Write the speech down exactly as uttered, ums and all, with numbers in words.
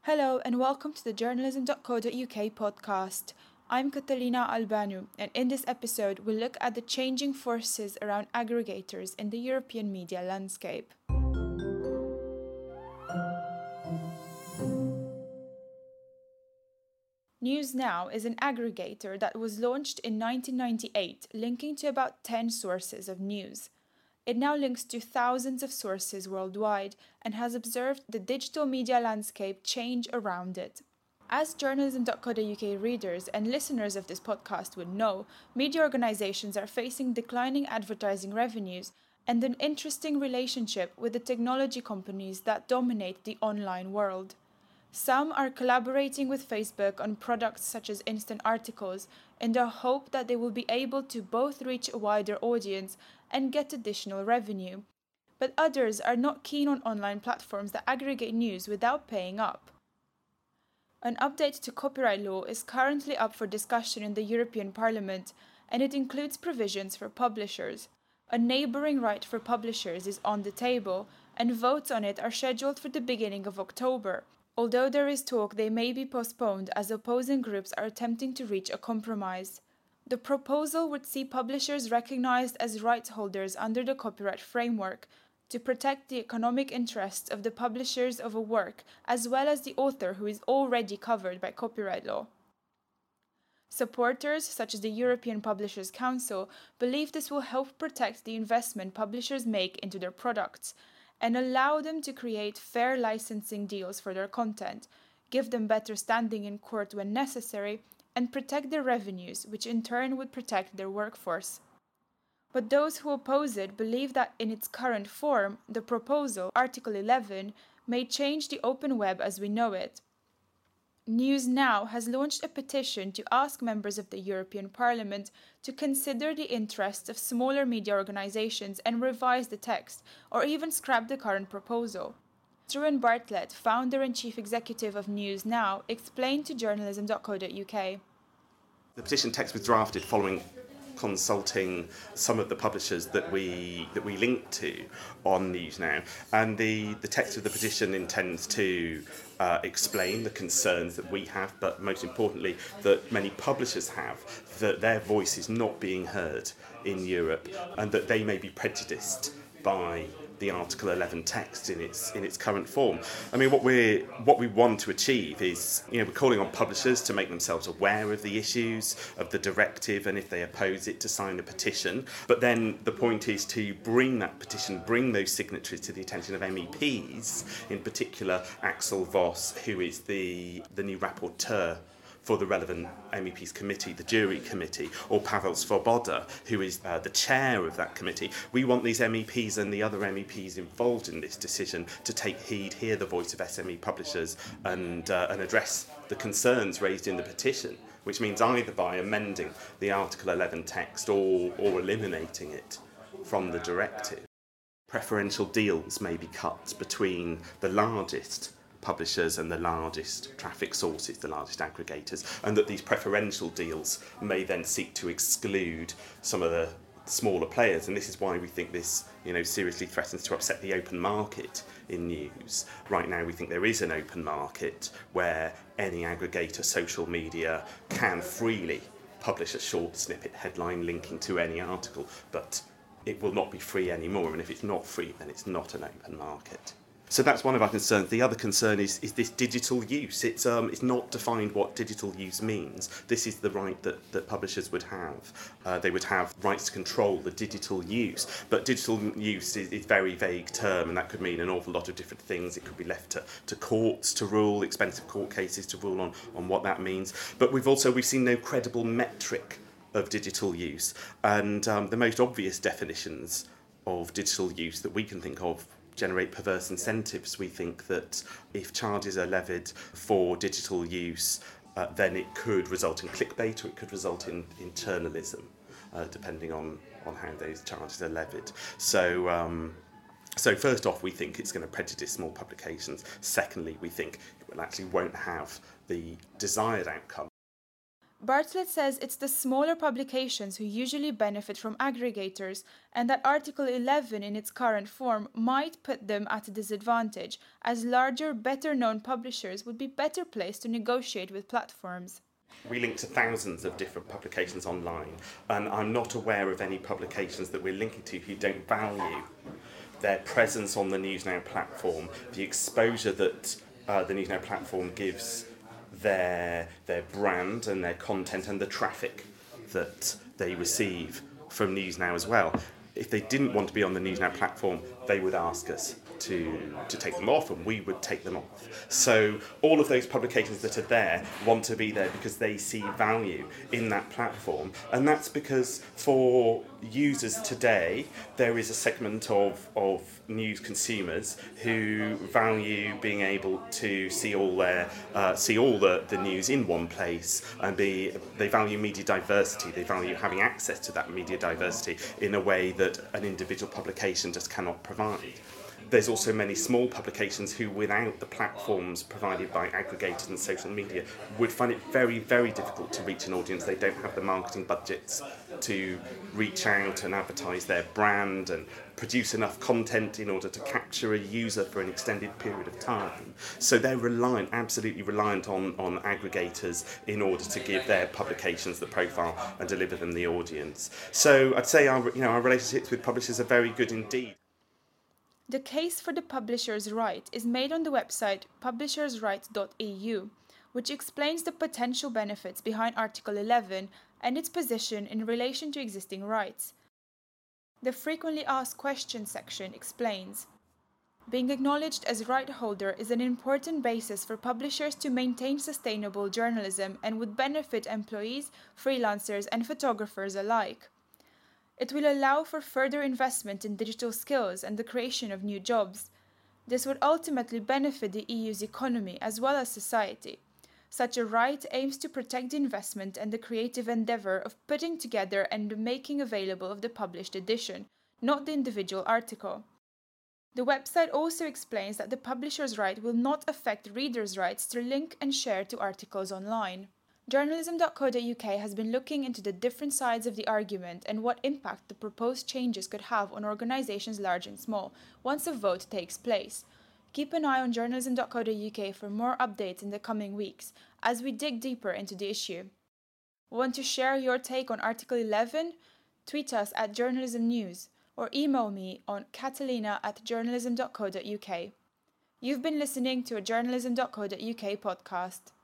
Hello and welcome to the journalism dot co dot U K podcast. I'm Catalina Albanu, and in this episode we'll look at the changing forces around aggregators in the European media landscape. NewsNow is an aggregator that was launched in nineteen ninety-eight, linking to about ten sources of news. It now links to thousands of sources worldwide and has observed the digital media landscape change around it. As journalism dot co dot U K readers and listeners of this podcast would know, media organizations are facing declining advertising revenues and an interesting relationship with the technology companies that dominate the online world. Some are collaborating with Facebook on products such as instant articles in the hope that they will be able to both reach a wider audience and get additional revenue. But others are not keen on online platforms that aggregate news without paying up. An update to copyright law is currently up for discussion in the European Parliament, and it includes provisions for publishers. A neighbouring right for publishers is on the table, and votes on it are scheduled for the beginning of October, although there is talk they may be postponed as opposing groups are attempting to reach a compromise. The proposal would see publishers recognized as rights holders under the copyright framework to protect the economic interests of the publishers of a work as well as the author who is already covered by copyright law. Supporters, such as the European Publishers Council, believe this will help protect the investment publishers make into their products and allow them to create fair licensing deals for their content, give them better standing in court when necessary, and protect their revenues, which in turn would protect their workforce. But those who oppose it believe that in its current form, the proposal, Article eleven, may change the open web as we know it. NewsNow has launched a petition to ask members of the European Parliament to consider the interests of smaller media organizations and revise the text, or even scrap the current proposal. Struan Bartlett, founder and chief executive of NewsNow, explained to journalism dot co dot U K. The petition text was drafted following consulting some of the publishers that we that we link to on NewsNow, and the, the text of the petition intends to uh, explain the concerns that we have, but most importantly that many publishers have, that their voice is not being heard in Europe and that they may be prejudiced by the Article eleven text in its in its current form. I mean, what we what we want to achieve is, you know, we're calling on publishers to make themselves aware of the issues of the directive, and if they oppose it, to sign a petition. But then the point is to bring that petition, bring those signatories to the attention of M E Ps, in particular Axel Voss, who is the the new rapporteur for the relevant M E Ps committee, the jury committee, or Pavel Svoboda, who is uh, the chair of that committee. We want these M E Ps and the other M E Ps involved in this decision to take heed, hear the voice of S M E publishers, and uh, and address the concerns raised in the petition, which means either by amending the Article eleven text or, or eliminating it from the directive. Preferential deals may be cut between the largest publishers and the largest traffic sources, the largest aggregators, and that these preferential deals may then seek to exclude some of the smaller players. And this is why we think this, you know, seriously threatens to upset the open market in news. Right now we think there is an open market where any aggregator, social media, can freely publish a short snippet headline linking to any article, but it will not be free anymore, and if it's not free, then it's not an open market. So that's one of our concerns. The other concern is, is this digital use. It's um, it's not defined what digital use means. This is the right that, that publishers would have. Uh, they would have rights to control the digital use. But digital use is, is a very vague term, and that could mean an awful lot of different things. It could be left to, to courts to rule, expensive court cases to rule on, on what that means. But we've also we've seen no credible metric of digital use. And um, the most obvious definitions of digital use that we can think of generate perverse incentives. We think that if charges are levied for digital use, uh, then it could result in clickbait, or it could result in, in journalism, uh, depending on, on how those charges are levied. So, um, so first off, we think it's going to prejudice small publications. Secondly, we think it will actually won't have the desired outcome. Bartlett says it's the smaller publications who usually benefit from aggregators, and that Article eleven in its current form might put them at a disadvantage, as larger, better-known publishers would be better placed to negotiate with platforms. We link to thousands of different publications online, and I'm not aware of any publications that we're linking to who don't value their presence on the NewsNow platform, the exposure that uh, the NewsNow platform gives their their brand and their content and the traffic that they receive from NewsNow as well. If they didn't want to be on the NewsNow platform, they would ask us to to take them off, and we would take them off. So all of those publications that are there want to be there because they see value in that platform, and that's because for users today there is a segment of of news consumers who value being able to see all their uh, see all the, the news in one place, and be they value media diversity. They value having access to that media diversity in a way that an individual publication just cannot provide. There's also many small publications who, without the platforms provided by aggregators and social media, would find it very, very difficult to reach an audience. They don't have the marketing budgets to reach out and advertise their brand and produce enough content in order to capture a user for an extended period of time. So they're reliant, absolutely reliant on, on aggregators in order to give their publications the profile and deliver them the audience. So I'd say our, you know, our relationships with publishers are very good indeed. The case for the publisher's right is made on the website publishers right dot e u, which explains the potential benefits behind Article eleven and its position in relation to existing rights. The frequently asked questions section explains, being acknowledged as right holder is an important basis for publishers to maintain sustainable journalism and would benefit employees, freelancers, and photographers alike. It will allow for further investment in digital skills and the creation of new jobs. This would ultimately benefit the E U's economy as well as society. Such a right aims to protect the investment and the creative endeavour of putting together and making available of the published edition, not the individual article. The website also explains that the publisher's right will not affect readers' rights to link and share to articles online. journalism dot co dot u k has been looking into the different sides of the argument and what impact the proposed changes could have on organisations large and small once a vote takes place. Keep an eye on journalism dot co dot u k for more updates in the coming weeks as we dig deeper into the issue. Want to share your take on Article eleven? Tweet us at Journalism News or email me on catalina at journalism dot co dot u k. You've been listening to a journalism dot co dot u k podcast.